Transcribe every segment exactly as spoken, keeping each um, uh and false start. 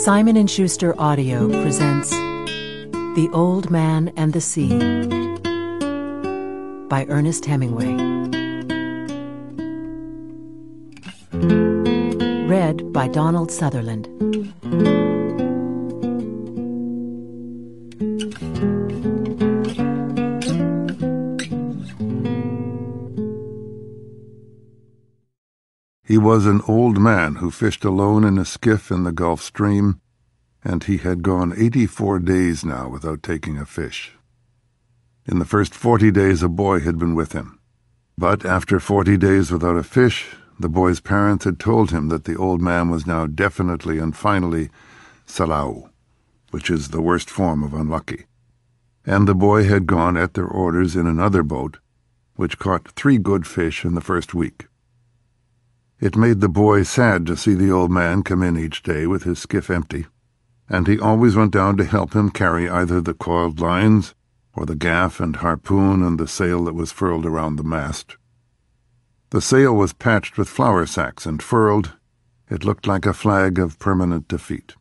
Simon and Schuster Audio presents The Old Man and the Sea by Ernest Hemingway. Read by Donald Sutherland. He was an old man who fished alone in a skiff in the Gulf Stream, and he had gone eighty-four days now without taking a fish. In the first forty days a boy had been with him, but after forty days without a fish, the boy's parents had told him that the old man was now definitely and finally salau, which is the worst form of unlucky, and the boy had gone at their orders in another boat, which caught three good fish in the first week. It made the boy sad to see the old man come in each day with his skiff empty, and he always went down to help him carry either the coiled lines or the gaff and harpoon and the sail that was furled around the mast. The sail was patched with flour sacks and furled. It looked like a flag of permanent defeat.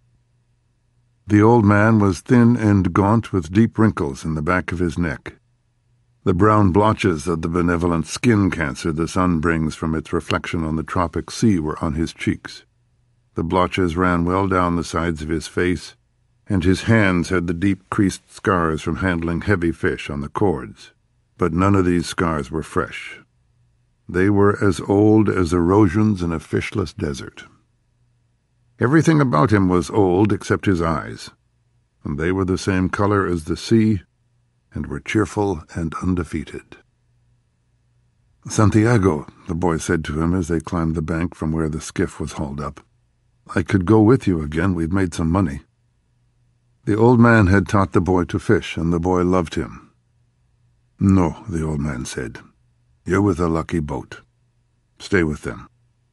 The old man was thin and gaunt with deep wrinkles in the back of his neck. The brown blotches of the benevolent skin cancer the sun brings from its reflection on the tropic sea were on his cheeks. The blotches ran well down the sides of his face, and his hands had the deep creased scars from handling heavy fish on the cords, but none of these scars were fresh. They were as old as erosions in a fishless desert. Everything about him was old except his eyes, and they were the same color as the sea, and were cheerful and undefeated. "Santiago," the boy said to him as they climbed the bank from where the skiff was hauled up, "I could go with you again. We'd made some money." The old man had taught the boy to fish, and the boy loved him. "No," the old man said. "You're with a lucky boat. Stay with them.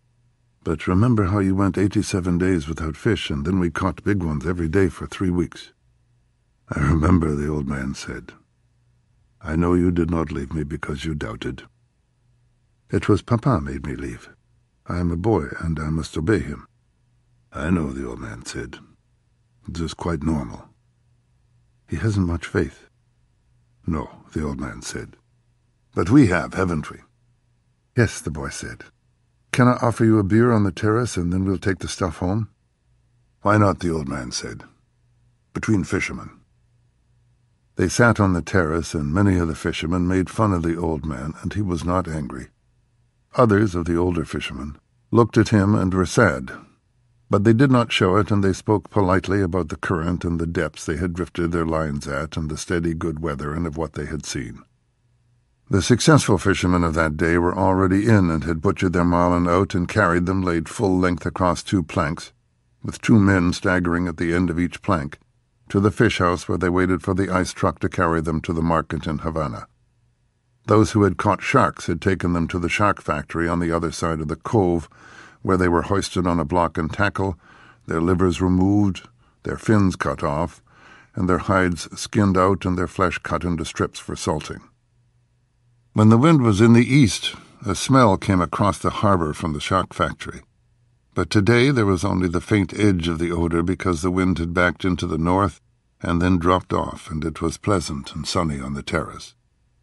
But remember how you went eighty-seven days without fish, and then we caught big ones every day for three weeks." "I remember," the old man said. "I know you did not leave me because you doubted. It was Papa made me leave. I am a boy, and I must obey him." "I know," the old man said. "It is quite normal." "He hasn't much faith." "No," the old man said. "But we have, haven't we?" "Yes," the boy said. "Can I offer you a beer on the terrace, and then we'll take the stuff home?" "Why not?" the old man said. "Between fishermen." They sat on the terrace, and many of the fishermen made fun of the old man, and he was not angry. Others of the older fishermen looked at him and were sad, but they did not show it, and they spoke politely about the current and the depths they had drifted their lines at, and the steady good weather, and of what they had seen. The successful fishermen of that day were already in, and had butchered their marlin out and carried them laid full length across two planks, with two men staggering at the end of each plank, to the fish house where they waited for the ice truck to carry them to the market in Havana. Those who had caught sharks had taken them to the shark factory on the other side of the cove, where they were hoisted on a block and tackle, their livers removed, their fins cut off, and their hides skinned out and their flesh cut into strips for salting. When the wind was in the east, a smell came across the harbor from the shark factory. But today there was only the faint edge of the odor because the wind had backed into the north and then dropped off, and it was pleasant and sunny on the terrace.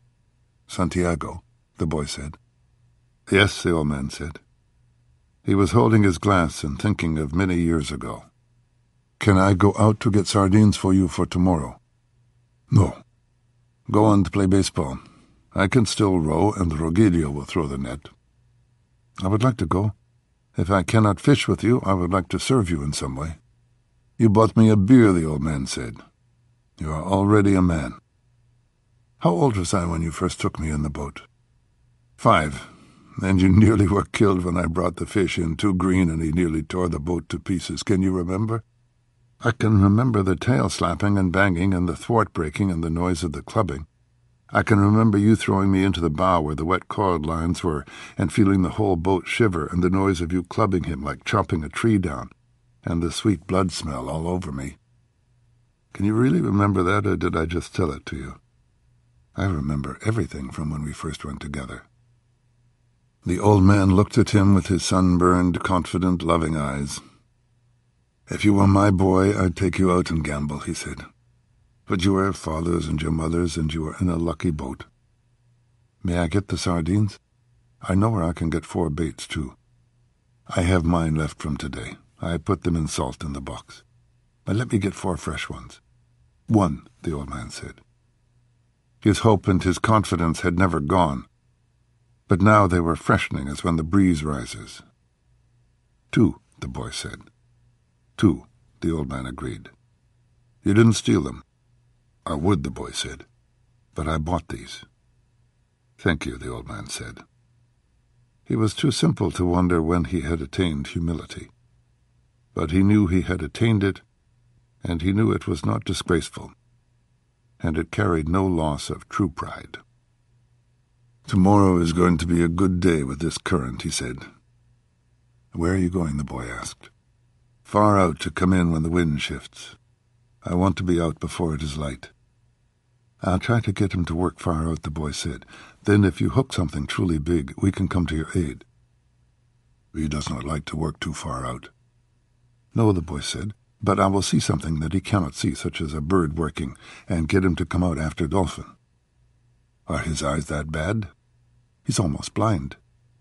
"Santiago," the boy said. "Yes," the old man said. He was holding his glass and thinking of many years ago. "Can I go out to get sardines for you for tomorrow?" "No." "Go on to play baseball. I can still row, and Rogelio will throw the net." "I would like to go. If I cannot fish with you, I would like to serve you in some way." "You bought me a beer," the old man said. "You are already a man." "How old was I when you first took me in the boat?" "Five, and you nearly were killed when I brought the fish in too green and he nearly tore the boat to pieces. Can you remember?" "I can remember the tail slapping and banging and the thwart breaking and the noise of the clubbing. I can remember you throwing me into the bow where the wet coiled lines were, and feeling the whole boat shiver, and the noise of you clubbing him like chopping a tree down, and the sweet blood smell all over me. Can you really remember that, or did I just tell it to you?" "I remember everything from when we first went together." The old man looked at him with his sunburned, confident, loving eyes. "If you were my boy, I'd take you out and gamble," he said. "But you are father's and your mother's, and you are in a lucky boat. May I get the sardines? I know where I can get four baits, too. I have mine left from today. I put them in salt in the box. But let me get four fresh ones." "One," the old man said. His hope and his confidence had never gone, but now they were freshening as when the breeze rises. "Two," the boy said. "Two," the old man agreed. "You didn't steal them." "I would," the boy said, "but I bought these." "Thank you," the old man said. He was too simple to wonder when he had attained humility. But he knew he had attained it, and he knew it was not disgraceful, and it carried no loss of true pride. "Tomorrow is going to be a good day with this current," he said. "Where are you going?" the boy asked. "Far out to come in when the wind shifts. I want to be out before it is light." "I'll try to get him to work far out," the boy said. "Then if you hook something truly big, we can come to your aid." "He does not like to work too far out." "No," the boy said, "but I will see something that he cannot see, such as a bird working, and get him to come out after dolphin." "Are his eyes that bad?" "He's almost blind."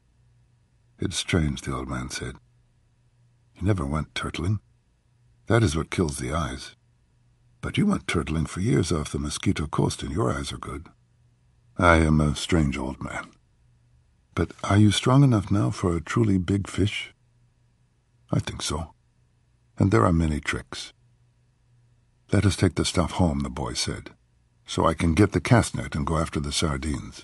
"It's strange," the old man said. "You never went turtling. That is what kills the eyes. But you went turtling for years off the Mosquito Coast, and your eyes are good." "I am a strange old man." "But are you strong enough now for a truly big fish?" "I think so. And there are many tricks." "Let us take the stuff home," the boy said, "so I can get the cast net and go after the sardines."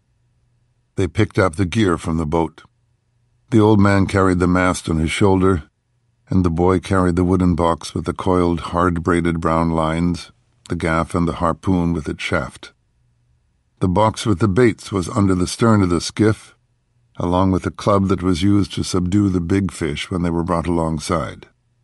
They picked up the gear from the boat. The old man carried the mast on his shoulder, and the boy carried the wooden box with the coiled, hard-braided brown lines, the gaff and the harpoon with its shaft. The box with the baits was under the stern of the skiff, along with the club that was used to subdue the big fish when they were brought alongside.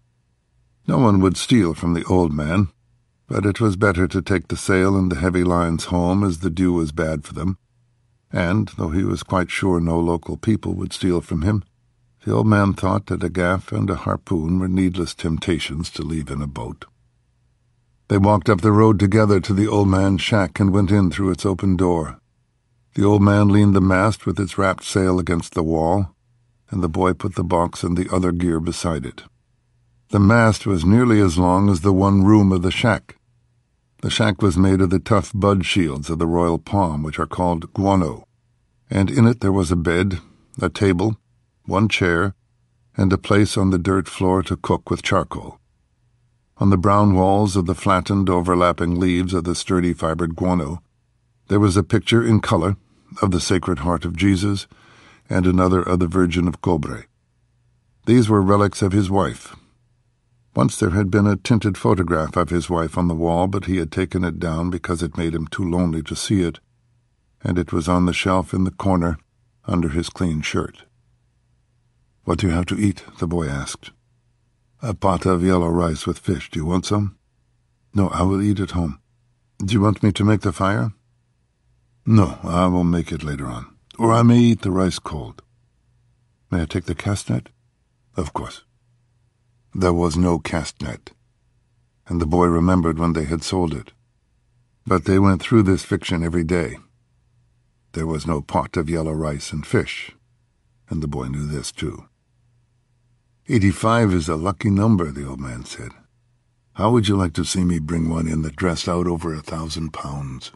No one would steal from the old man, but it was better to take the sail and the heavy lines home, as the dew was bad for them, and, though he was quite sure no local people would steal from him, the old man thought that a gaff and a harpoon were needless temptations to leave in a boat. They walked up the road together to the old man's shack and went in through its open door. The old man leaned the mast with its wrapped sail against the wall, and the boy put the box and the other gear beside it. The mast was nearly as long as the one room of the shack. The shack was made of the tough bud shields of the royal palm, which are called guano, and in it there was a bed, a table, one chair, and a place on the dirt floor to cook with charcoal. On the brown walls of the flattened, overlapping leaves of the sturdy fibered guano, there was a picture in color of the Sacred Heart of Jesus and another of the Virgin of Cobre. These were relics of his wife. Once there had been a tinted photograph of his wife on the wall, but he had taken it down because it made him too lonely to see it, and it was on the shelf in the corner under his clean shirt. "What do you have to eat?" the boy asked. "A pot of yellow rice with fish. Do you want some?" "No, I will eat at home. Do you want me to make the fire?" "No, I will make it later on. Or I may eat the rice cold." "May I take the cast net?" "Of course." There was no cast net, and the boy remembered when they had sold it. But they went through this fiction every day. There was no pot of yellow rice and fish, and the boy knew this too. Eighty-five is a lucky number," the old man said. "How would you like to see me bring one in that dressed out over a thousand pounds?"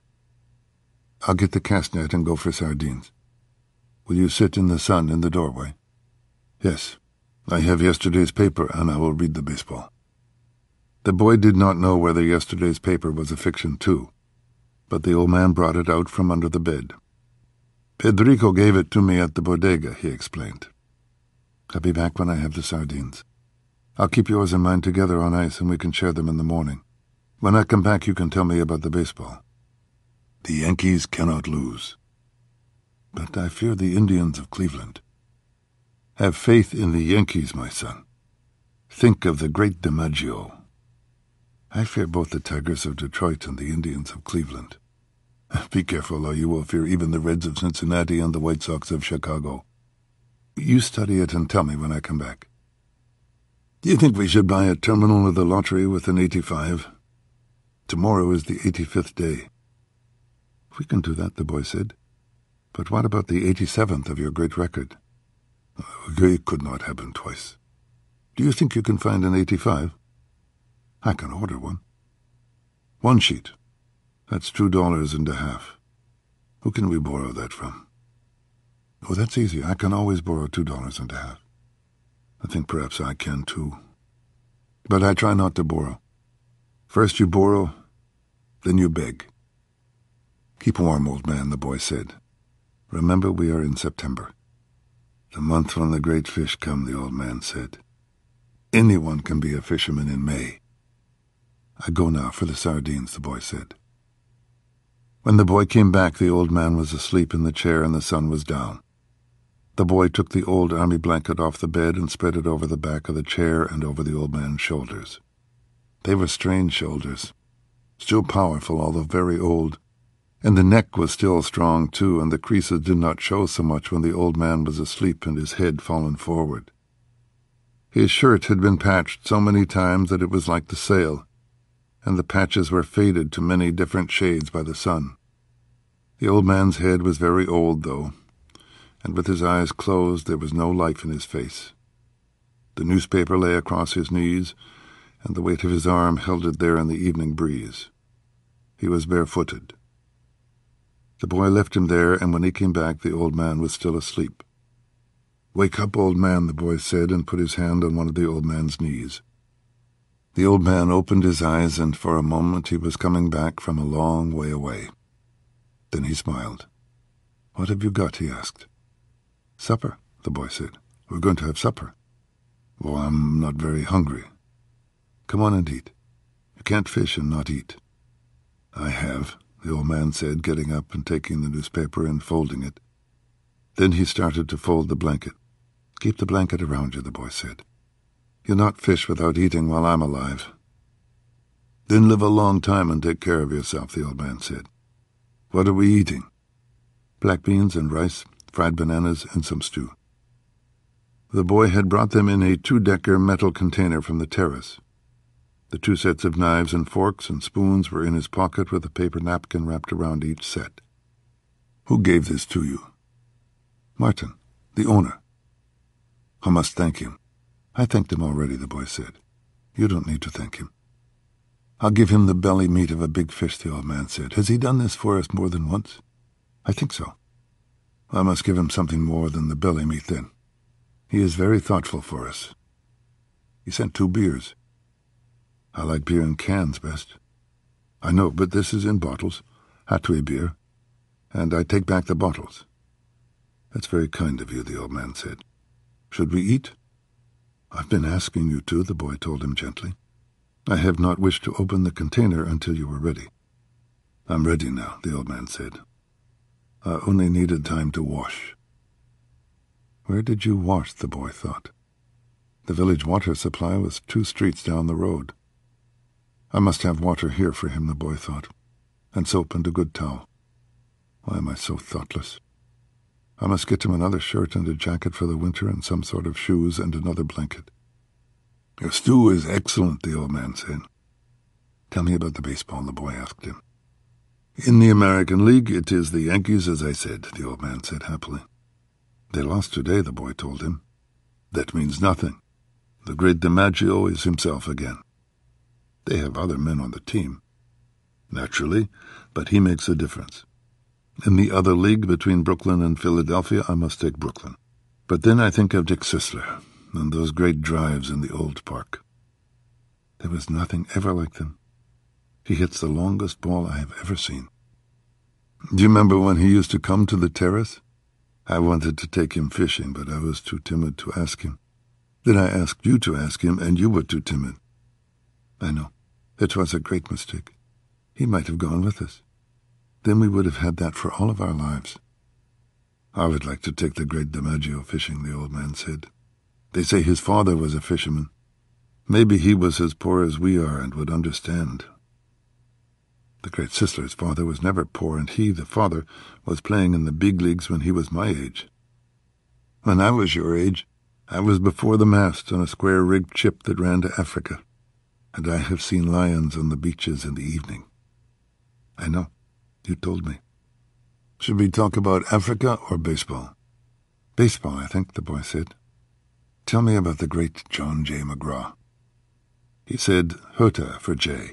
"I'll get the cast net and go for sardines. Will you sit in the sun in the doorway?" "Yes. I have yesterday's paper, and I will read the baseball." The boy did not know whether yesterday's paper was a fiction too, but the old man brought it out from under the bed. "Pedrico gave it to me at the bodega," he explained. "I'll be back when I have the sardines. I'll keep yours and mine together on ice, and we can share them in the morning. When I come back, you can tell me about the baseball." "The Yankees cannot lose." "But I fear the Indians of Cleveland." "Have faith in the Yankees, my son. Think of the great DiMaggio." "I fear both the Tigers of Detroit and the Indians of Cleveland." "Be careful, or you will fear even the Reds of Cincinnati and the White Sox of Chicago. You study it and tell me when I come back." Do you think we should buy a terminal of the lottery with an eighty-five? Tomorrow is the eighty-fifth day. We can do that, the boy said. But what about the eighty-seventh of your great record? It could not happen twice. Do you think you can find an eighty-five? I can order one. One sheet. That's two dollars and a half. Who can we borrow that from? Oh, that's easy. I can always borrow two dollars and a half. I think perhaps I can, too. But I try not to borrow. First you borrow, then you beg. Keep warm, old man, the boy said. Remember, we are in September. The month when the great fish come, the old man said. Anyone can be a fisherman in May. I go now for the sardines, the boy said. When the boy came back, the old man was asleep in the chair and the sun was down. The boy took the old army blanket off the bed and spread it over the back of the chair and over the old man's shoulders. They were strange shoulders, still powerful, although very old. And the neck was still strong, too, and the creases did not show so much when the old man was asleep and his head fallen forward. His shirt had been patched so many times that it was like the sail, and the patches were faded to many different shades by the sun. The old man's head was very old, though, and with his eyes closed there was no life in his face. The newspaper lay across his knees, and the weight of his arm held it there in the evening breeze. He was barefooted. The boy left him there, and when he came back the old man was still asleep. "Wake up, old man," the boy said, and put his hand on one of the old man's knees. The old man opened his eyes, and for a moment he was coming back from a long way away. Then he smiled. "What have you got?" he asked. "Supper," the boy said. "We're going to have supper." "Well, I'm not very hungry." "Come on and eat. You can't fish and not eat." "I have," the old man said, getting up and taking the newspaper and folding it. Then he started to fold the blanket. "Keep the blanket around you," the boy said. "You'll not fish without eating while I'm alive." "Then live a long time and take care of yourself," the old man said. "What are we eating?" "Black beans and rice, fried bananas, and some stew." The boy had brought them in a two-decker metal container from the terrace. The two sets of knives and forks and spoons were in his pocket with a paper napkin wrapped around each set. "Who gave this to you?" "Martin, the owner." "I must thank him." "I thanked him already," the boy said. "You don't need to thank him." "I'll give him the belly meat of a big fish," the old man said. "Has he done this for us more than once?" "I think so." "I must give him something more than the belly meat, then. He is very thoughtful for us." He sent two beers. "I like beer in cans best." "I know, but this is in bottles, Hatway beer, and I take back the bottles." "That's very kind of you," the old man said. "Should we eat?" "I've been asking you to," the boy told him gently. "I have not wished to open the container until you were ready." "I'm ready now," the old man said. "I only needed time to wash." Where did you wash, the boy thought. The village water supply was two streets down the road. I must have water here for him, the boy thought, and soap and a good towel. Why am I so thoughtless? I must get him another shirt and a jacket for the winter and some sort of shoes and another blanket. "Your stew is excellent," the old man said. "Tell me about the baseball," the boy asked him. "In the American League, it is the Yankees, as I said," the old man said happily. "They lost today," the boy told him. "That means nothing. The great DiMaggio is himself again. They have other men on the team." "Naturally, but he makes a difference. In the other league between Brooklyn and Philadelphia, I must take Brooklyn. But then I think of Dick Sisler and those great drives in the old park. There was nothing ever like them. He hits the longest ball I have ever seen. Do you remember when he used to come to the terrace? I wanted to take him fishing, but I was too timid to ask him. Then I asked you to ask him, and you were too timid. I know. It was a great mistake. He might have gone with us. Then we would have had that for all of our lives." "I would like to take the great DiMaggio fishing," the old man said. "They say his father was a fisherman. Maybe he was as poor as we are and would understand." "The great Sisler's father was never poor, and he, the father, was playing in the big leagues when he was my age." "When I was your age, I was before the mast on a square-rigged ship that ran to Africa, and I have seen lions on the beaches in the evening. I know. You told me. Should we talk about Africa or baseball? Baseball, I think, the boy said. Tell me about the great John J. McGraw. He said Hota for Jay.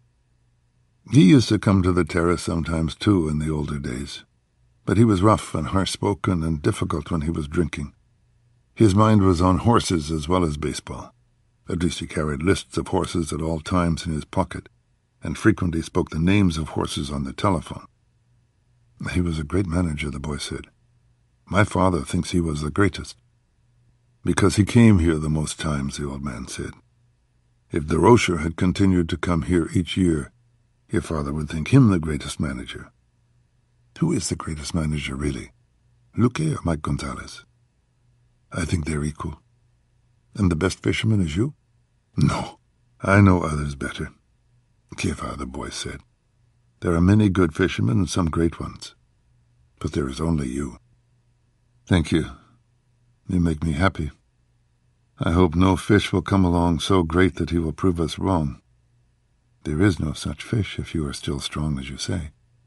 He used to come to the terrace sometimes, too, in the older days. But he was rough and harsh-spoken and difficult when he was drinking. His mind was on horses as well as baseball. At least he carried lists of horses at all times in his pocket, and frequently spoke the names of horses on the telephone. He was a great manager, the boy said. My father thinks he was the greatest. Because he came here the most times, the old man said. If De Rocher had continued to come here each year, your father would think him the greatest manager. Who is the greatest manager, really? Luque or Mike Gonzalez? I think they're equal. And the best fisherman is you? No, I know others better. Kiva, the boy said. There are many good fishermen and some great ones. But there is only you. Thank you. You make me happy. I hope no fish will come along so great that he will prove us wrong. There is no such fish if you are still strong as you say.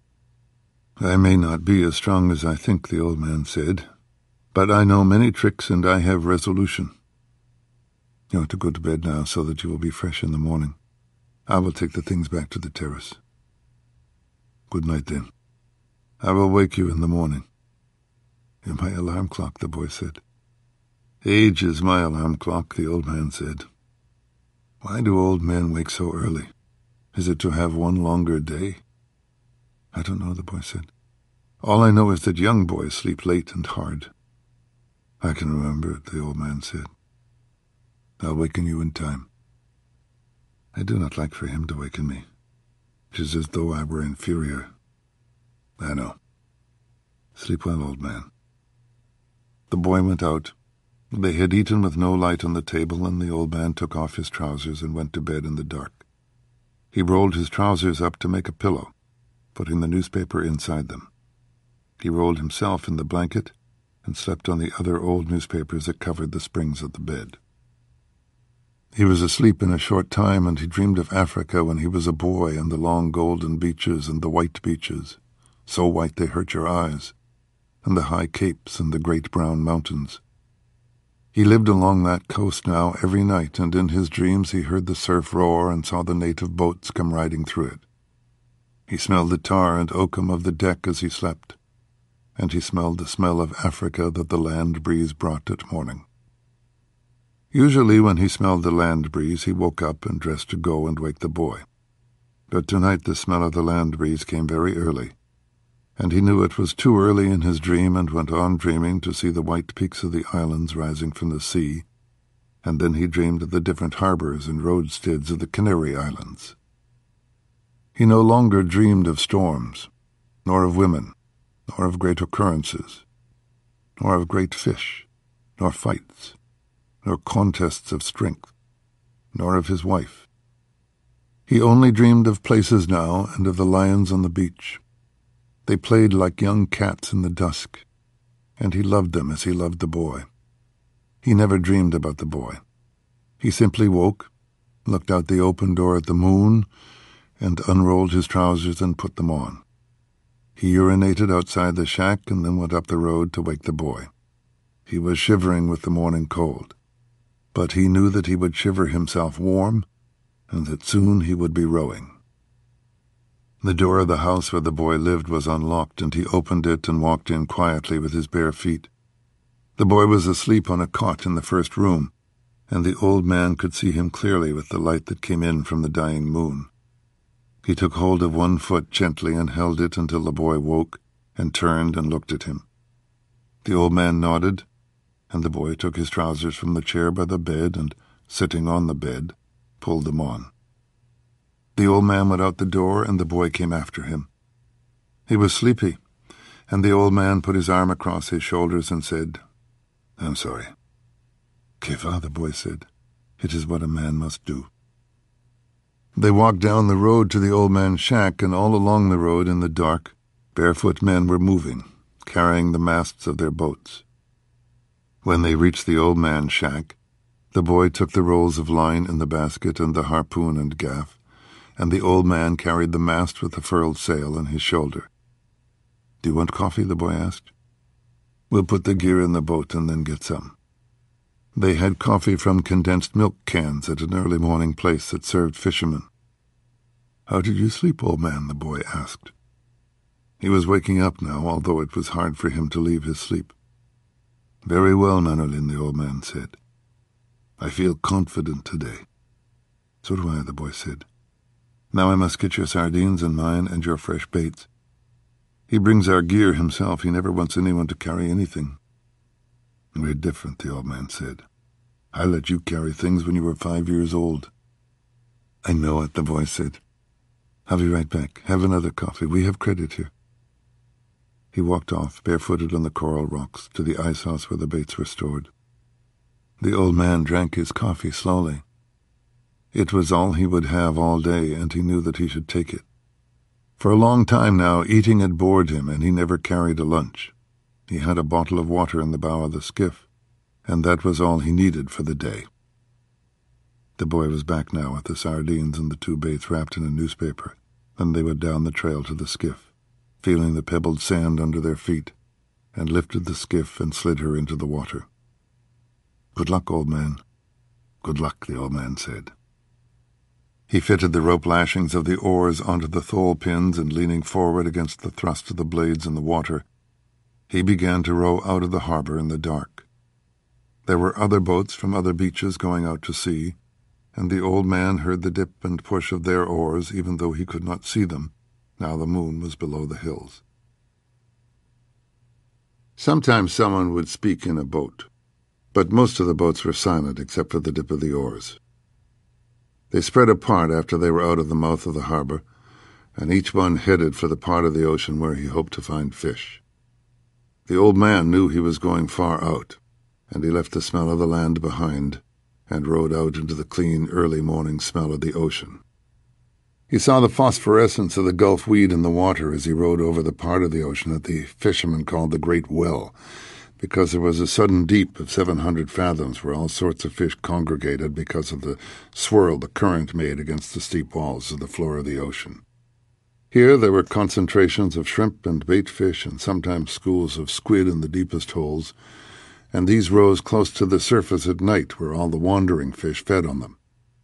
I may not be as strong as I think, the old man said, but I know many tricks and I have resolution. You ought to go to bed now so that you will be fresh in the morning. I will take the things back to the terrace. Good night, then. I will wake you in the morning. You're my alarm clock, the boy said. Age is my alarm clock, the old man said. Why do old men wake so early? Is it to have one longer day? I don't know, the boy said. All I know is that young boys sleep late and hard. I can remember it, the old man said. I'll waken you in time. I do not like for him to waken me. It is as though I were inferior. I know. Sleep well, old man. The boy went out. They had eaten with no light on the table, and the old man took off his trousers and went to bed in the dark. He rolled his trousers up to make a pillow, putting the newspaper inside them. He rolled himself in the blanket and slept on the other old newspapers that covered the springs of the bed. He was asleep in a short time, and he dreamed of Africa when he was a boy and the long golden beaches and the white beaches, so white they hurt your eyes, and the high capes and the great brown mountains. He lived along that coast now every night, and in his dreams he heard the surf roar and saw the native boats come riding through it. He smelled the tar and oakum of the deck as he slept, and he smelled the smell of Africa that the land breeze brought at morning. Usually when he smelled the land breeze, he woke up and dressed to go and wake the boy. But tonight the smell of the land breeze came very early, and he knew it was too early in his dream and went on dreaming to see the white peaks of the islands rising from the sea, and then he dreamed of the different harbors and roadsteads of the Canary Islands. He no longer dreamed of storms, nor of women, nor of great occurrences, nor of great fish, nor fights, nor contests of strength, nor of his wife. He only dreamed of places now and of the lions on the beach. They played like young cats in the dusk, and he loved them as he loved the boy. He never dreamed about the boy. He simply woke, looked out the open door at the moon, and unrolled his trousers and put them on. He urinated outside the shack and then went up the road to wake the boy. He was shivering with the morning cold, but he knew that he would shiver himself warm, and that soon he would be rowing. The door of the house where the boy lived was unlocked, and he opened it and walked in quietly with his bare feet. The boy was asleep on a cot in the first room, and the old man could see him clearly with the light that came in from the dying moon. He took hold of one foot gently and held it until the boy woke and turned and looked at him. The old man nodded, and the boy took his trousers from the chair by the bed and, sitting on the bed, pulled them on. The old man went out the door, and the boy came after him. He was sleepy, and the old man put his arm across his shoulders and said, "I'm sorry." "Kiva," the boy said. "It is what a man must do." They walked down the road to the old man's shack, and all along the road in the dark, barefoot men were moving, carrying the masts of their boats. When they reached the old man's shack, the boy took the rolls of line in the basket and the harpoon and gaff, and the old man carried the mast with the furled sail on his shoulder. "Do you want coffee?" the boy asked. "We'll put the gear in the boat and then get some." They had coffee from condensed milk cans at an early morning place that served fishermen. "How did you sleep, old man?" the boy asked. He was waking up now, although it was hard for him to leave his sleep. "Very well, Manolin," the old man said. "I feel confident today." "So do I," the boy said. "Now I must get your sardines and mine and your fresh baits. He brings our gear himself. He never wants anyone to carry anything." "We're different," the old man said. "I let you carry things when you were five years old." "I know it," the boy said. "I'll be right back. Have another coffee. We have credit here." He walked off, barefooted on the coral rocks, to the ice house where the baits were stored. The old man drank his coffee slowly. It was all he would have all day, and he knew that he should take it. For a long time now, eating had bored him, and he never carried a lunch. He had a bottle of water in the bow of the skiff, and that was all he needed for the day. The boy was back now with the sardines and the two baits wrapped in a newspaper, and they went down the trail to the skiff, feeling the pebbled sand under their feet, and lifted the skiff and slid her into the water. "Good luck, old man." "Good luck," the old man said. He fitted the rope lashings of the oars onto the thole pins, and leaning forward against the thrust of the blades in the water, he began to row out of the harbor in the dark. There were other boats from other beaches going out to sea, and the old man heard the dip and push of their oars, even though he could not see them. Now the moon was below the hills. Sometimes someone would speak in a boat, but most of the boats were silent except for the dip of the oars. They spread apart after they were out of the mouth of the harbor, and each one headed for the part of the ocean where he hoped to find fish. The old man knew he was going far out, and he left the smell of the land behind and rode out into the clean early morning smell of the ocean. He saw the phosphorescence of the Gulf weed in the water as he rode over the part of the ocean that the fishermen called the Great Well, because there was a sudden deep of seven hundred fathoms where all sorts of fish congregated because of the swirl the current made against the steep walls of the floor of the ocean. Here there were concentrations of shrimp and bait fish, and sometimes schools of squid in the deepest holes, and these rose close to the surface at night where all the wandering fish fed on them.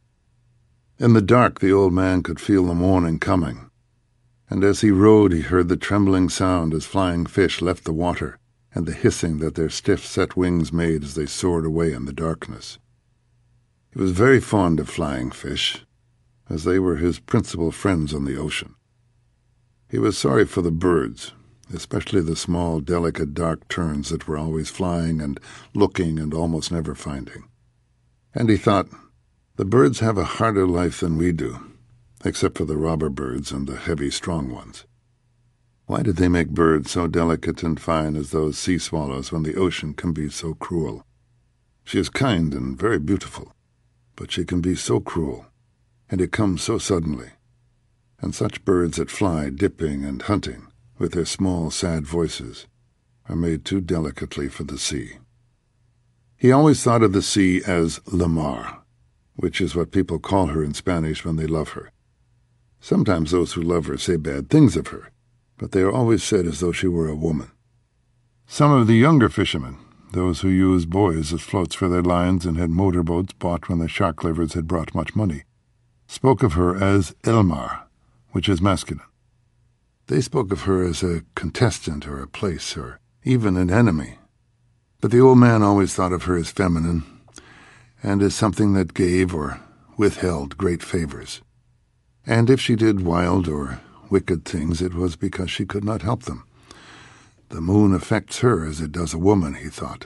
In the dark the old man could feel the morning coming, and as he rode he heard the trembling sound as flying fish left the water, and the hissing that their stiff set wings made as they soared away in the darkness. He was very fond of flying fish, as they were his principal friends on the ocean. He was sorry for the birds, especially the small, delicate, dark terns that were always flying and looking and almost never finding. And he thought, the birds have a harder life than we do, except for the robber birds and the heavy, strong ones. Why did they make birds so delicate and fine as those sea swallows when the ocean can be so cruel? She is kind and very beautiful, but she can be so cruel, and it comes so suddenly. And such birds that fly dipping and hunting, with their small, sad voices, are made too delicately for the sea. He always thought of the sea as La Mar, which is what people call her in Spanish when they love her. Sometimes those who love her say bad things of her, but they are always said as though she were a woman. Some of the younger fishermen, those who used buoys as floats for their lines and had motorboats bought when the shark livers had brought much money, spoke of her as El Mar, which is masculine. They spoke of her as a contestant or a place or even an enemy, but the old man always thought of her as feminine and as something that gave or withheld great favors. And if she did wild or wicked things, it was because she could not help them. The moon affects her as it does a woman, he thought.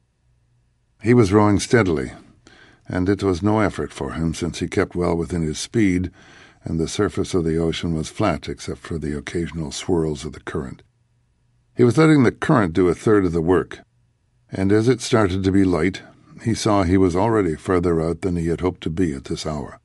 He was rowing steadily, and it was no effort for him since he kept well within his speed, and the surface of the ocean was flat except for the occasional swirls of the current. He was letting the current do a third of the work, and as it started to be light, he saw he was already further out than he had hoped to be at this hour.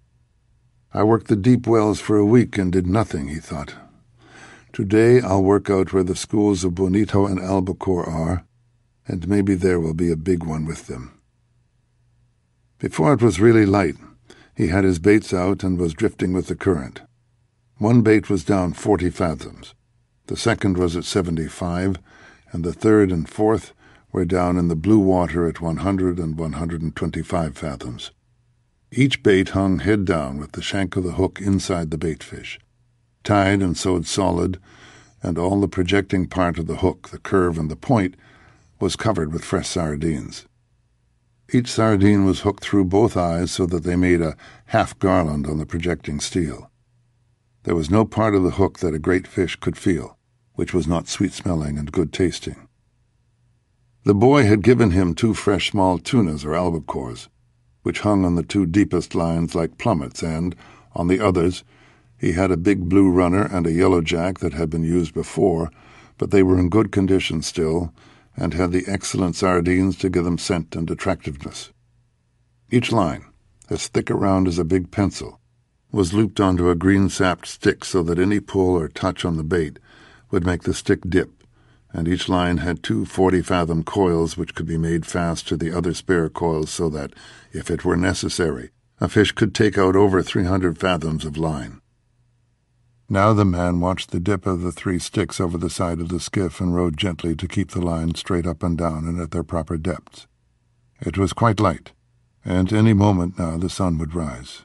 I worked the deep wells for a week and did nothing, he thought. Today I'll work out where the schools of Bonito and Albacore are, and maybe there will be a big one with them. Before it was really light, he had his baits out and was drifting with the current. One bait was down forty fathoms, the second was at seventy-five, and the third and fourth were down in the blue water at one hundred and one hundred twenty-five fathoms. Each bait hung head down with the shank of the hook inside the baitfish, tied and sewed solid, and all the projecting part of the hook, the curve and the point, was covered with fresh sardines. Each sardine was hooked through both eyes so that they made a half garland on the projecting steel. There was no part of the hook that a great fish could feel, which was not sweet-smelling and good-tasting. The boy had given him two fresh small tunas or albacores, which hung on the two deepest lines like plummets, and, on the others, he had a big blue runner and a yellow jack that had been used before, but they were in good condition still, and had the excellent sardines to give them scent and attractiveness. Each line, as thick around as a big pencil, was looped onto a green-sapped stick so that any pull or touch on the bait would make the stick dip, and each line had two forty-fathom coils which could be made fast to the other spare coils so that, if it were necessary, a fish could take out over three hundred fathoms of line. Now the man watched the dip of the three sticks over the side of the skiff and rowed gently to keep the line straight up and down and at their proper depths. It was quite light, and any moment now the sun would rise.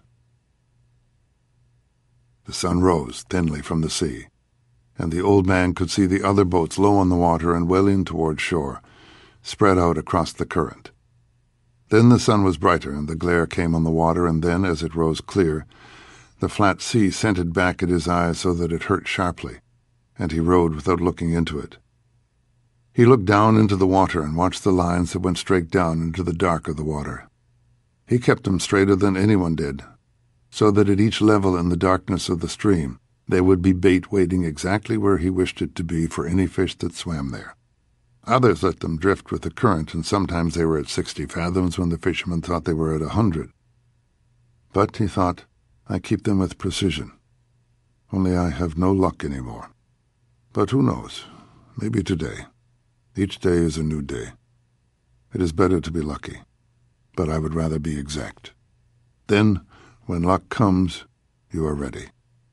The sun rose thinly from the sea, and the old man could see the other boats low on the water and well in toward shore, spread out across the current. Then the sun was brighter, and the glare came on the water, and then, as it rose clear, the flat sea scented back at his eyes so that it hurt sharply, and he rowed without looking into it. He looked down into the water and watched the lines that went straight down into the dark of the water. He kept them straighter than anyone did, so that at each level in the darkness of the stream there would be bait waiting exactly where he wished it to be for any fish that swam there. Others let them drift with the current, and sometimes they were at sixty fathoms when the fishermen thought they were at a hundred. But, he thought, I keep them with precision. Only I have no luck any more. But who knows? Maybe today. Each day is a new day. It is better to be lucky, but I would rather be exact. Then, when luck comes, you are ready.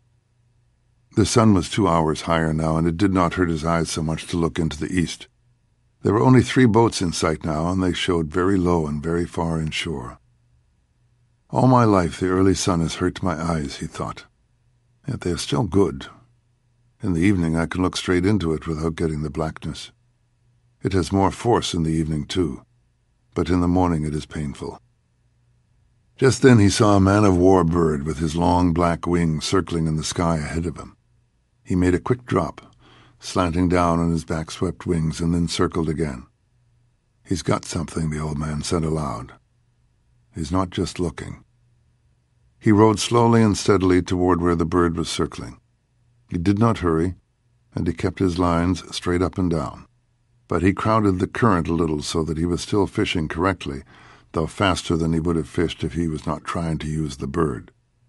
The sun was two hours higher now, and it did not hurt his eyes so much to look into the east. There were only three boats in sight now, and they showed very low and very far inshore. All my life the early sun has hurt my eyes, he thought. Yet they are still good. In the evening I can look straight into it without getting the blackness. It has more force in the evening, too, but in the morning it is painful. Just then he saw a man-of-war bird with his long black wings circling in the sky ahead of him. He made a quick drop, slanting down on his back-swept wings, and then circled again. He's got something, the old man said aloud. He's not just looking. He rowed slowly and steadily toward where the bird was circling. He did not hurry, and he kept his lines straight up and down. But he crowded the current a little so that he was still fishing correctly, though faster than he would have fished if he was not trying to use the bird.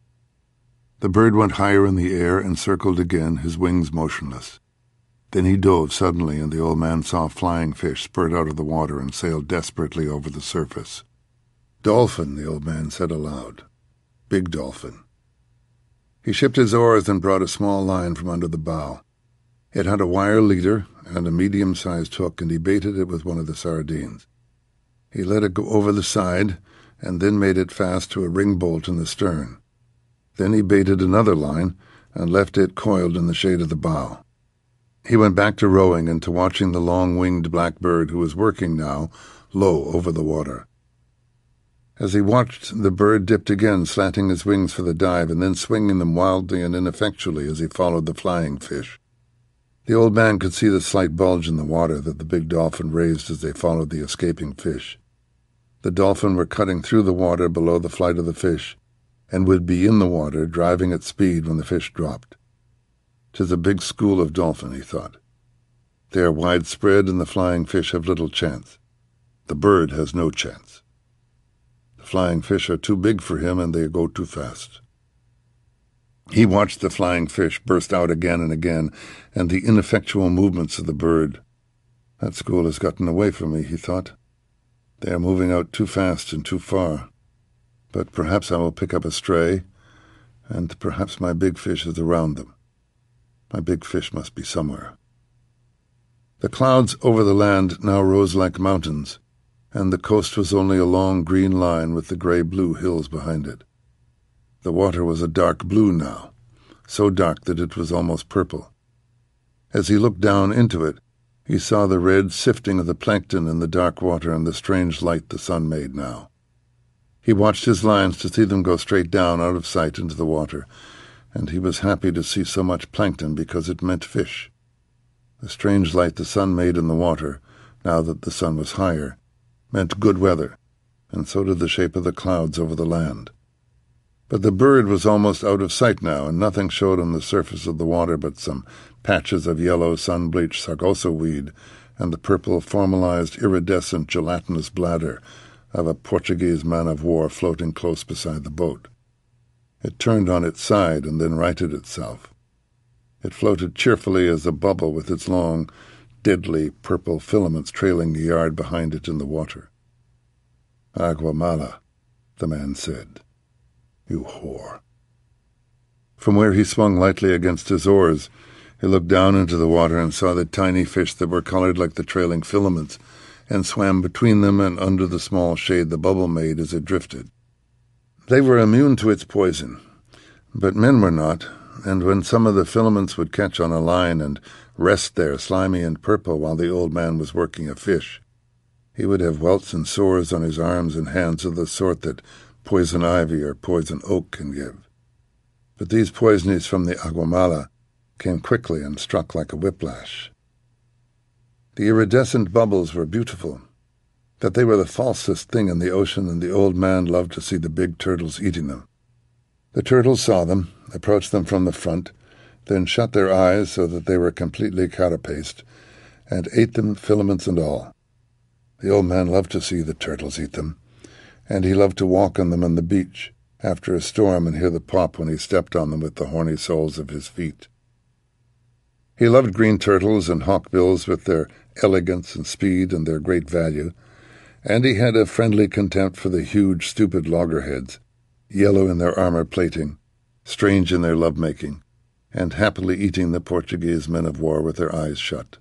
The bird went higher in the air and circled again, his wings motionless. Then he dove suddenly, and the old man saw a flying fish spurt out of the water and sail desperately over the surface. "Dolphin," the old man said aloud. "Big dolphin." He shipped his oars and brought a small line from under the bow. It had a wire leader and a medium-sized hook, and he baited it with one of the sardines. He let it go over the side, and then made it fast to a ring bolt in the stern. Then he baited another line, and left it coiled in the shade of the bow. He went back to rowing and to watching the long-winged black bird who was working now, low over the water. As he watched, the bird dipped again, slanting his wings for the dive, and then swinging them wildly and ineffectually as he followed the flying fish. The old man could see the slight bulge in the water that the big dolphin raised as they followed the escaping fish. The dolphin were cutting through the water below the flight of the fish, and would be in the water, driving at speed when the fish dropped. "'Tis a big school of dolphin," he thought. "They are widespread, and the flying fish have little chance. The bird has no chance. The flying fish are too big for him, and they go too fast." He watched the flying fish burst out again and again, and the ineffectual movements of the bird. That school has gotten away from me, he thought. They are moving out too fast and too far. But perhaps I will pick up a stray, and perhaps my big fish is around them. My big fish must be somewhere. The clouds over the land now rose like mountains, and the coast was only a long green line with the grey-blue hills behind it. The water was a dark blue now, so dark that it was almost purple. As he looked down into it, he saw the red sifting of the plankton in the dark water and the strange light the sun made now. He watched his lines to see them go straight down out of sight into the water, and he was happy to see so much plankton because it meant fish. The strange light the sun made in the water, now that the sun was higher, meant good weather, and so did the shape of the clouds over the land. But the bird was almost out of sight now, and nothing showed on the surface of the water but some patches of yellow sun-bleached sargasso weed and the purple formalized iridescent gelatinous bladder of a Portuguese man-of-war floating close beside the boat. It turned on its side and then righted itself. It floated cheerfully as a bubble with its long, deadly purple filaments trailing a yard behind it in the water. "Agua mala," the man said. "You whore." From where he swung lightly against his oars, he looked down into the water and saw the tiny fish that were colored like the trailing filaments, and swam between them and under the small shade the bubble made as it drifted. They were immune to its poison, but men were not, and when some of the filaments would catch on a line and rest there slimy and purple while the old man was working a fish, he would have welts and sores on his arms and hands of the sort that poison ivy or poison oak can give. But these poisons from the aguamala came quickly and struck like a whiplash. The iridescent bubbles were beautiful, that they were the falsest thing in the ocean, and the old man loved to see the big turtles eating them. The turtles saw them, approached them from the front, then shut their eyes so that they were completely carapaced, and ate them, filaments and all. The old man loved to see the turtles eat them, and he loved to walk on them on the beach after a storm and hear the pop when he stepped on them with the horny soles of his feet. He loved green turtles and hawkbills with their elegance and speed and their great value, and he had a friendly contempt for the huge, stupid loggerheads, yellow in their armor-plating, strange in their love-making, and happily eating the Portuguese men-of-war with their eyes shut.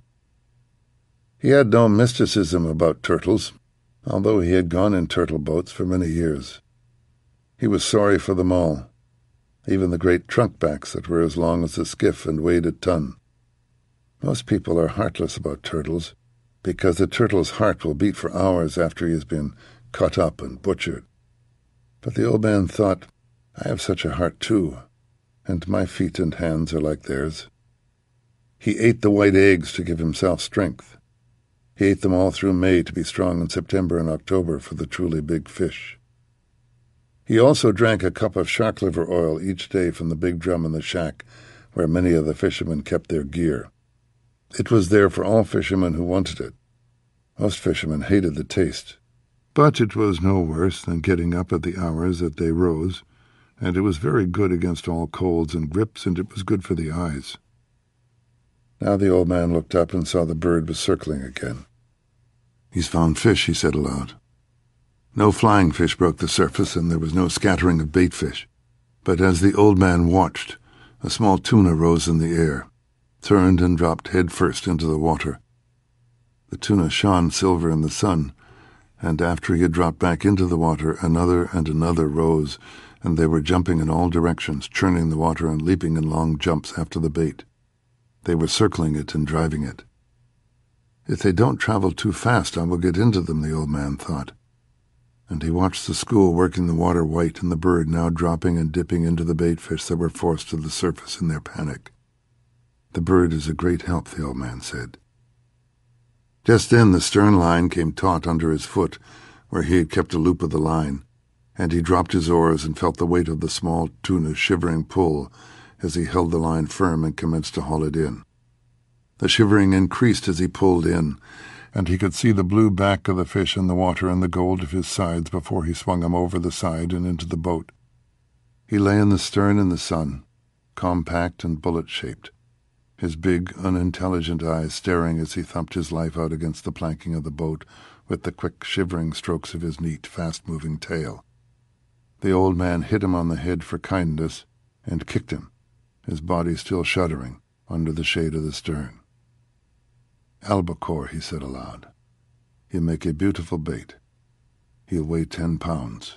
He had no mysticism about turtles, although he had gone in turtle boats for many years. He was sorry for them all, even the great trunkbacks that were as long as a skiff and weighed a ton. Most people are heartless about turtles, because a turtle's heart will beat for hours after he has been cut up and butchered. But the old man thought, I have such a heart too, and my feet and hands are like theirs. He ate the white eggs to give himself strength. He ate them all through May to be strong in September and October for the truly big fish. He also drank a cup of shark liver oil each day from the big drum in the shack where many of the fishermen kept their gear. It was there for all fishermen who wanted it. Most fishermen hated the taste, but it was no worse than getting up at the hours that they rose, and it was very good against all colds and grips, and it was good for the eyes. Now the old man looked up and saw the bird was circling again. "He's found fish," he said aloud. No flying fish broke the surface, and there was no scattering of bait fish. But as the old man watched, a small tuna rose in the air, turned and dropped head first into the water. The tuna shone silver in the sun, and after he had dropped back into the water, another and another rose, and they were jumping in all directions, churning the water and leaping in long jumps after the bait. They were circling it and driving it. If they don't travel too fast, I will get into them, the old man thought. And he watched the school working the water white and the bird now dropping and dipping into the bait fish that were forced to the surface in their panic. The bird is a great help, the old man said. Just then the stern line came taut under his foot, where he had kept a loop of the line, and he dropped his oars and felt the weight of the small tuna's shivering pull as he held the line firm and commenced to haul it in. The shivering increased as he pulled in, and he could see the blue back of the fish in the water and the gold of his sides before he swung him over the side and into the boat. He lay in the stern in the sun, compact and bullet-shaped. his big, unintelligent eyes staring as he thumped his life out against the planking of the boat with the quick, shivering strokes of his neat, fast-moving tail. The old man hit him on the head for kindness and kicked him, his body still shuddering, under the shade of the stern. "Albacore," he said aloud. "You make a beautiful bait. He'll weigh ten pounds."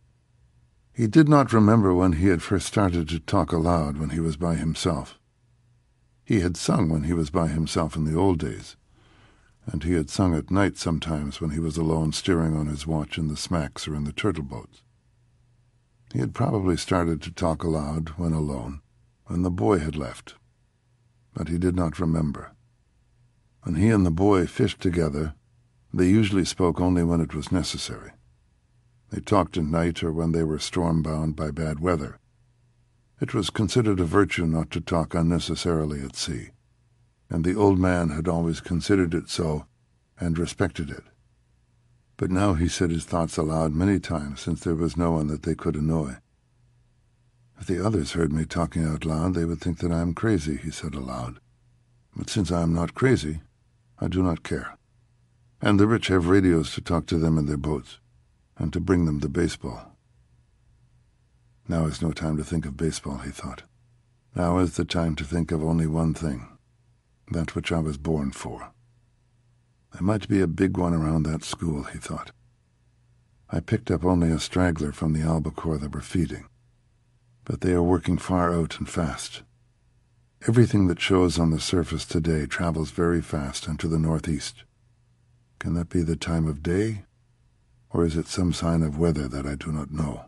He did not remember when he had first started to talk aloud when he was by himself. He had sung when he was by himself in the old days, and he had sung at night sometimes when he was alone steering on his watch in the smacks or in the turtle boats. He had probably started to talk aloud when alone, when the boy had left, but he did not remember. When he and the boy fished together, they usually spoke only when it was necessary. They talked at night or when they were storm-bound by bad weather. It was considered a virtue not to talk unnecessarily at sea, and the old man had always considered it so and respected it. But now he said his thoughts aloud many times since there was no one that they could annoy. "If the others heard me talking out loud, they would think that I am crazy," he said aloud. "But since I am not crazy, I do not care. And the rich have radios to talk to them in their boats, and to bring them the baseball." Now is no time to think of baseball, he thought. Now is the time to think of only one thing, that which I was born for. There might be a big one around that school, he thought. I picked up only a straggler from the albacore that were feeding, but they are working far out and fast. Everything that shows on the surface today travels very fast and to the northeast. Can that be the time of day, or is it some sign of weather that I do not know?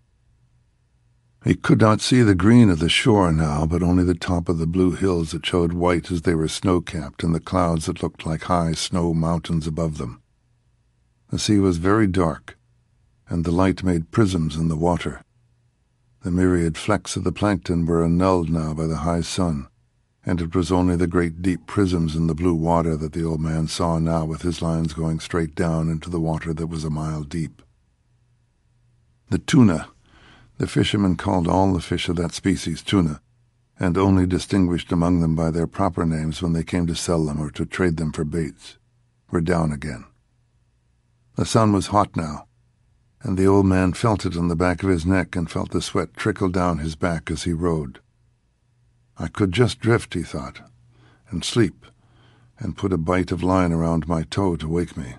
He could not see the green of the shore now, but only the top of the blue hills that showed white as they were snow-capped, and the clouds that looked like high snow mountains above them. The sea was very dark, and the light made prisms in the water. The myriad flecks of the plankton were annulled now by the high sun, and it was only the great deep prisms in the blue water that the old man saw now, with his lines going straight down into the water that was a mile deep. The tuna. The fishermen called all the fish of that species tuna, and only distinguished among them by their proper names when they came to sell them or to trade them for baits, were down again. The sun was hot now, and the old man felt it on the back of his neck and felt the sweat trickle down his back as he rowed. I could just drift, he thought, and sleep, and put a bight of line around my toe to wake me.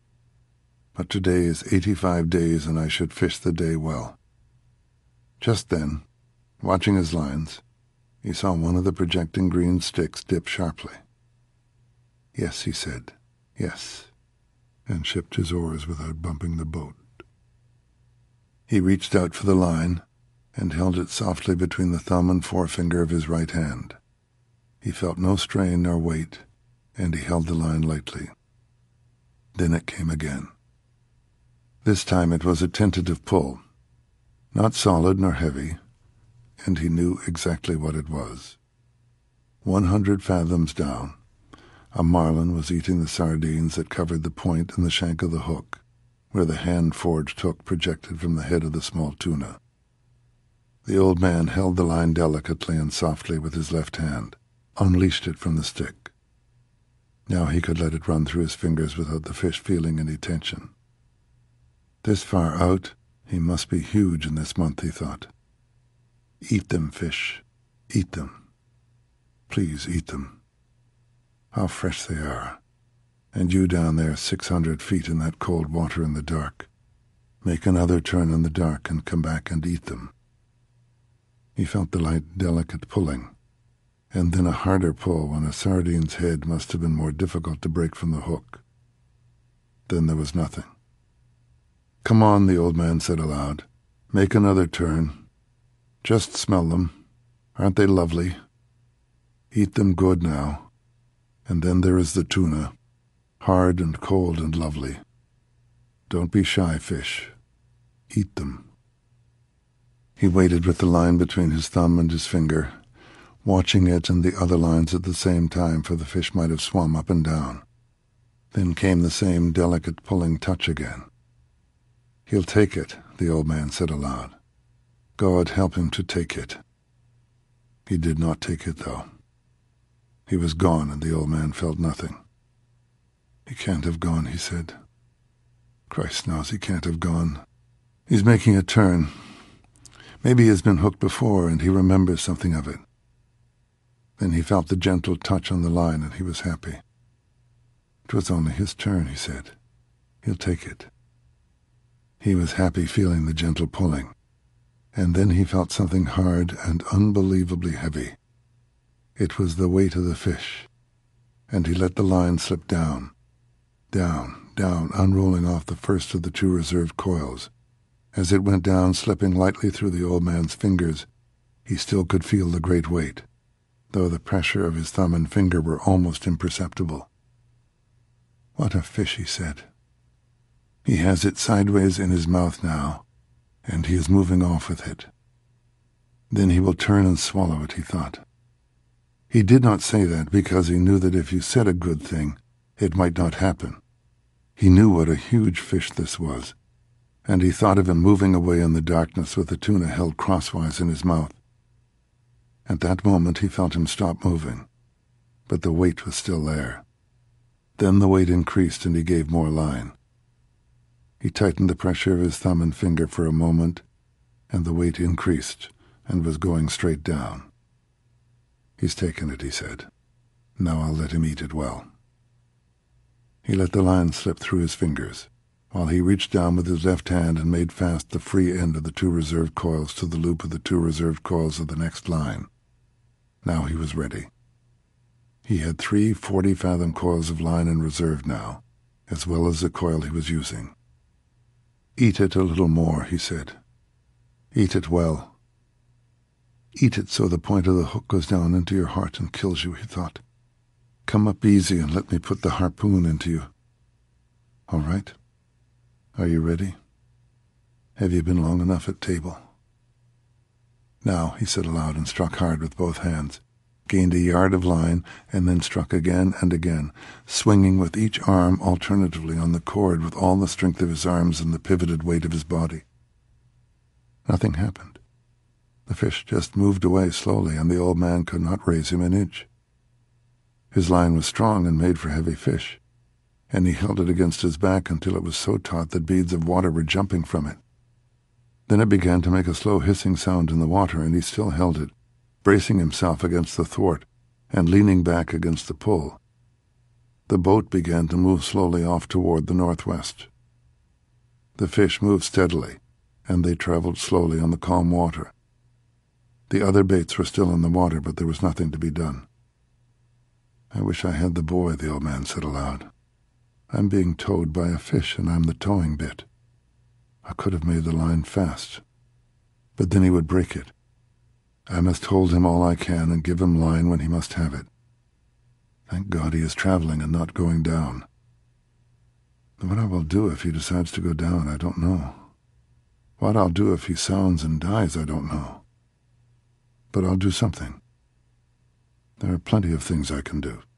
But today is eighty-five days, and I should fish the day well. Just then, watching his lines, he saw one of the projecting green sticks dip sharply. "Yes," he said, "yes," and shipped his oars without bumping the boat. He reached out for the line and held it softly between the thumb and forefinger of his right hand. He felt no strain nor weight, and he held the line lightly. Then it came again. This time it was a tentative pull, not solid nor heavy, and he knew exactly what it was. One hundred fathoms down, a marlin was eating the sardines that covered the point and the shank of the hook, where the hand-forged hook projected from the head of the small tuna. The old man held the line delicately and softly with his left hand, unleashed it from the stick. Now he could let it run through his fingers without the fish feeling any tension. This far out, he must be huge in this month, he thought. Eat them, fish. Eat them. Please eat them. How fresh they are. And you down there six hundred feet in that cold water in the dark. Make another turn in the dark and come back and eat them. He felt the light, delicate pulling, and then a harder pull when a sardine's head must have been more difficult to break from the hook. Then there was nothing. "Come on," the old man said aloud. "Make another turn. Just smell them. Aren't they lovely? Eat them good now. And then there is the tuna, hard and cold and lovely. Don't be shy, fish. Eat them." He waited with the line between his thumb and his finger, watching it and the other lines at the same time, for the fish might have swum up and down. Then came the same delicate pulling touch again. "He'll take it," the old man said aloud. "God help him to take it." He did not take it, though. He was gone, and the old man felt nothing. "He can't have gone," he said. "Christ knows he can't have gone. He's making a turn. Maybe he has been hooked before, and he remembers something of it." Then he felt the gentle touch on the line, and he was happy. It was only his turn, he said. He'll take it. He was happy feeling the gentle pulling, and then he felt something hard and unbelievably heavy. It was the weight of the fish, and he let the line slip down, down, down, unrolling off the first of the two reserved coils. As it went down, slipping lightly through the old man's fingers, he still could feel the great weight, though the pressure of his thumb and finger were almost imperceptible. "What a fish," he said. "He has it sideways in his mouth now, and he is moving off with it. Then he will turn and swallow it," he thought. He did not say that because he knew that if you said a good thing, it might not happen. He knew what a huge fish this was, and he thought of him moving away in the darkness with the tuna held crosswise in his mouth. At that moment he felt him stop moving, but the weight was still there. Then the weight increased and he gave more line. He tightened the pressure of his thumb and finger for a moment, and the weight increased and was going straight down. "He's taken it," he said. "Now I'll let him eat it well." He let the line slip through his fingers, while he reached down with his left hand and made fast the free end of the two reserved coils to the loop of the two reserved coils of the next line. Now he was ready. He had three forty-fathom coils of line in reserve now, as well as the coil he was using. "Eat it a little more," he said. "Eat it well. Eat it so the point of the hook goes down into your heart and kills you," he thought. "Come up easy and let me put the harpoon into you. All right? Are you ready? Have you been long enough at table?" "Now," he said aloud, and struck hard with both hands, gained a yard of line, and then struck again and again, swinging with each arm alternatively on the cord with all the strength of his arms and the pivoted weight of his body. Nothing happened. The fish just moved away slowly, and the old man could not raise him an inch. His line was strong and made for heavy fish, and he held it against his back until it was so taut that beads of water were jumping from it. Then it began to make a slow hissing sound in the water, and he still held it, bracing himself against the thwart and leaning back against the pull. The boat began to move slowly off toward the northwest. The fish moved steadily, and they traveled slowly on the calm water. The other baits were still in the water, but there was nothing to be done. "I wish I had the boy," the old man said aloud. "I'm being towed by a fish, and I'm the towing bit. I could have made the line fast, but then he would break it. I must hold him all I can and give him line when he must have it. Thank God he is traveling and not going down. What I will do if he decides to go down, I don't know. What I'll do if he sounds and dies, I don't know. But I'll do something. There are plenty of things I can do."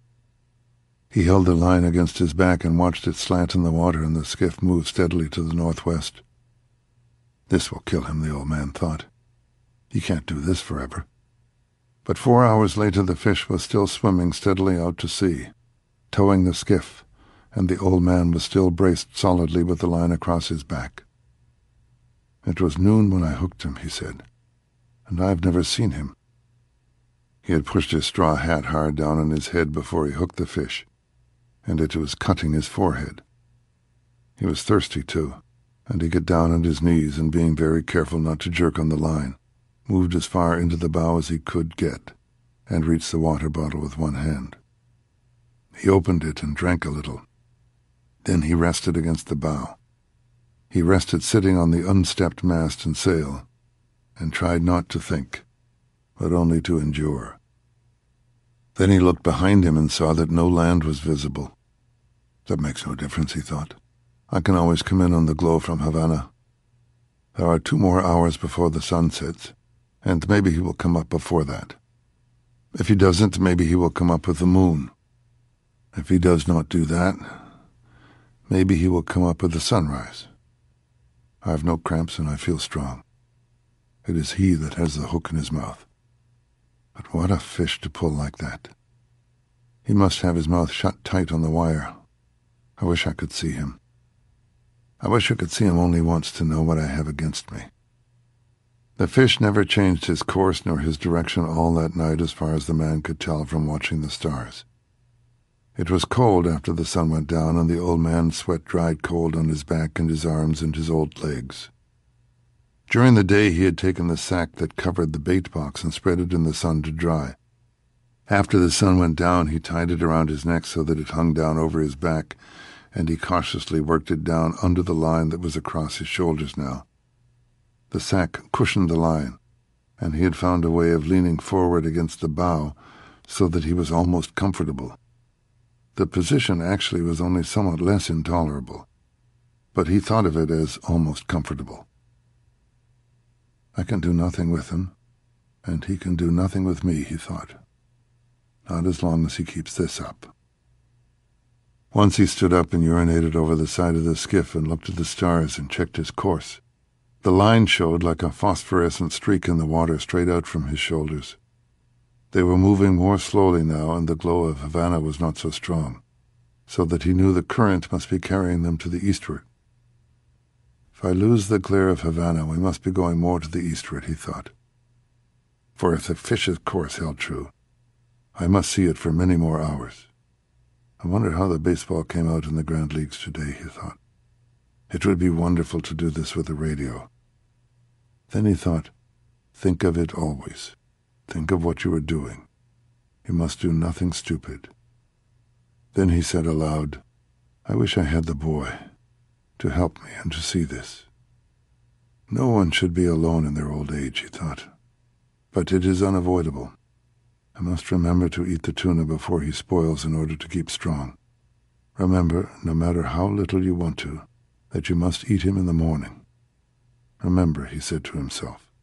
He held the line against his back and watched it slant in the water, and the skiff moved steadily to the northwest. This will kill him, the old man thought. He can't do this forever. But four hours later the fish was still swimming steadily out to sea, towing the skiff, and the old man was still braced solidly with the line across his back. "It was noon when I hooked him," he said, "and I've never seen him." He had pushed his straw hat hard down on his head before he hooked the fish, and it was cutting his forehead. He was thirsty, too, and he got down on his knees and, being very careful not to jerk on the line, moved as far into the bow as he could get, and reached the water bottle with one hand. He opened it and drank a little. Then he rested against the bow. He rested sitting on the unstepped mast and sail, and tried not to think, but only to endure. Then he looked behind him and saw that no land was visible. That makes no difference, he thought. I can always come in on the glow from Havana. There are two more hours before the sun sets, and maybe he will come up before that. If he doesn't, maybe he will come up with the moon. If he does not do that, maybe he will come up with the sunrise. I have no cramps and I feel strong. It is he that has the hook in his mouth. But what a fish to pull like that. He must have his mouth shut tight on the wire. I wish I could see him. I wish I could see him only once to know what I have against me. The fish never changed his course nor his direction all that night as far as the man could tell from watching the stars. It was cold after the sun went down, and the old man's sweat dried cold on his back and his arms and his old legs. During the day he had taken the sack that covered the bait box and spread it in the sun to dry. After the sun went down, he tied it around his neck so that it hung down over his back, and he cautiously worked it down under the line that was across his shoulders now. The sack cushioned the line, and he had found a way of leaning forward against the bow so that he was almost comfortable. The position actually was only somewhat less intolerable, but he thought of it as almost comfortable. I can do nothing with him, and he can do nothing with me, he thought. Not as long as he keeps this up. Once he stood up and urinated over the side of the skiff and looked at the stars and checked his course. The line showed like a phosphorescent streak in the water straight out from his shoulders. They were moving more slowly now, and the glow of Havana was not so strong, so that he knew the current must be carrying them to the eastward. If I lose the glare of Havana, we must be going more to the eastward, he thought. For if the fish's course held true, I must see it for many more hours. I wonder how the baseball came out in the Grand Leagues today, he thought. It would be wonderful to do this with the radio. Then he thought, think of it always. Think of what you are doing. You must do nothing stupid. Then he said aloud, I wish I had the boy to help me and to see this. No one should be alone in their old age, he thought. But it is unavoidable. I must remember to eat the tuna before he spoils in order to keep strong. Remember, no matter how little you want to, that you must eat him in the morning. Remember, he said to himself.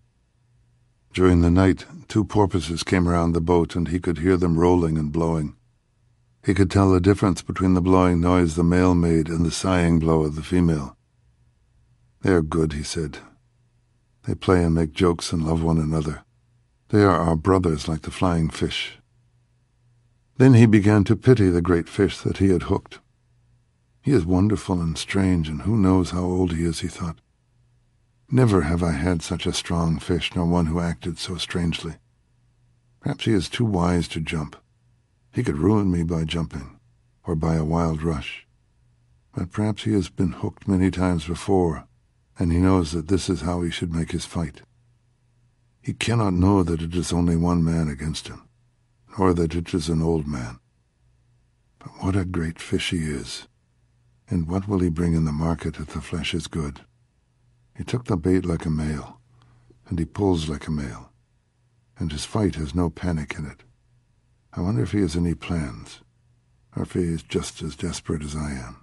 During the night, two porpoises came around the boat, and he could hear them rolling and blowing. He could tell the difference between the blowing noise the male made and the sighing blow of the female. They are good, he said. They play and make jokes and love one another. They are our brothers like the flying fish. Then he began to pity the great fish that he had hooked. He is wonderful and strange, and who knows how old he is, he thought. Never have I had such a strong fish, nor one who acted so strangely. Perhaps he is too wise to jump. He could ruin me by jumping, or by a wild rush. But perhaps he has been hooked many times before, and he knows that this is how he should make his fight. He cannot know that it is only one man against him, nor that it is an old man. But what a great fish he is! And what will he bring in the market if the flesh is good? He took the bait like a male, and he pulls like a male, and his fight has no panic in it. I wonder if he has any plans, or if he is just as desperate as I am.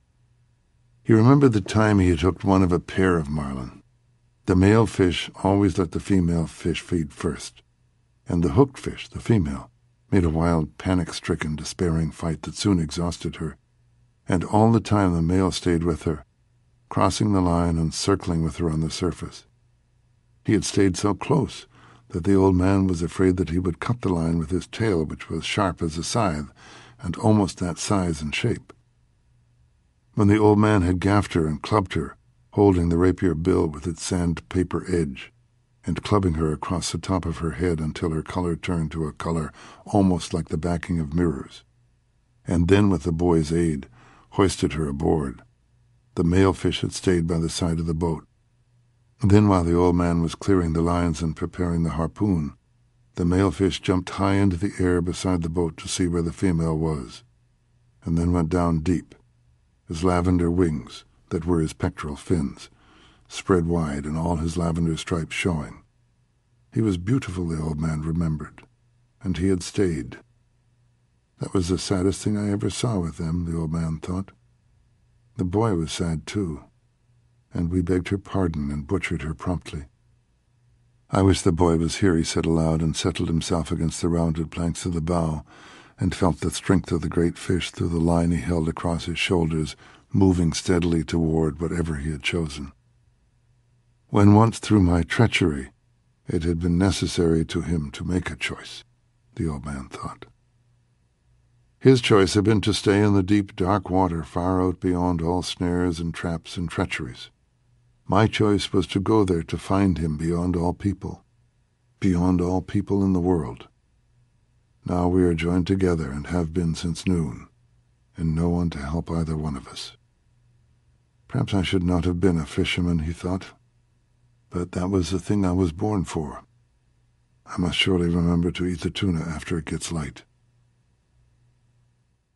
He remembered the time he had hooked one of a pair of marlin. The male fish always let the female fish feed first, and the hooked fish, the female, made a wild, panic-stricken, despairing fight that soon exhausted her. And all the time the male stayed with her, crossing the line and circling with her on the surface. He had stayed so close that the old man was afraid that he would cut the line with his tail, which was sharp as a scythe, and almost that size and shape. When the old man had gaffed her and clubbed her, holding the rapier bill with its sandpaper edge, and clubbing her across the top of her head until her color turned to a color almost like the backing of mirrors, and then with the boy's aid, hoisted her aboard. The male fish had stayed by the side of the boat. Then, while the old man was clearing the lines and preparing the harpoon, the male fish jumped high into the air beside the boat to see where the female was, and then went down deep. His lavender wings, that were his pectoral fins, spread wide and all his lavender stripes showing. He was beautiful, the old man remembered, and he had stayed. That was the saddest thing I ever saw with them, the old man thought. The boy was sad, too, and we begged her pardon and butchered her promptly. I wish the boy was here, he said aloud, and settled himself against the rounded planks of the bow, and felt the strength of the great fish through the line he held across his shoulders, moving steadily toward whatever he had chosen. When once through my treachery it had been necessary to him to make a choice, the old man thought. His choice had been to stay in the deep, dark water far out beyond all snares and traps and treacheries. My choice was to go there to find him beyond all people, beyond all people in the world. Now we are joined together and have been since noon, and no one to help either one of us. Perhaps I should not have been a fisherman, he thought, but that was the thing I was born for. I must surely remember to eat the tuna after it gets light.